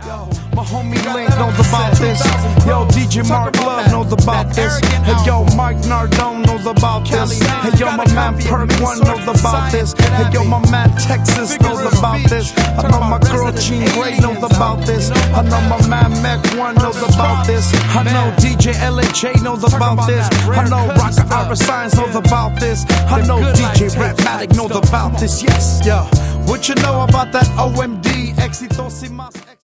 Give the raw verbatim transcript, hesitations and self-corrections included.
My homie Link knows about this. Yo, D J Mark Love knows about this. Hey, yo, Mike Nardone knows about this. Hey, yo, my man Perk One knows about this. Hey, yo, my man Texas knows about this. I know my girl Jean Ray knows about this. I know my man Mac One knows about this. I know D J L H A knows about this. I know Rocker Ira Science knows about this. I know D J Rapmatic knows about this. Yes, yeah. What you know about that O M D? Éxitos y más.